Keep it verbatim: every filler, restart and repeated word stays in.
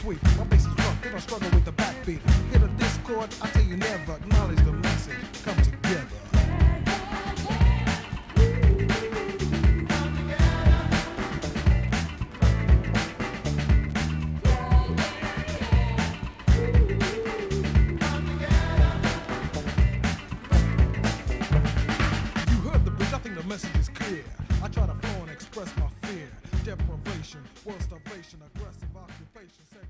sweet. My bass is rough, they don't struggle with the backbeat. Hit a discord, I tell you never acknowledge the message. Come together. The message is clear. I try to flow and express my fear. Deprivation, world starvation, aggressive occupation.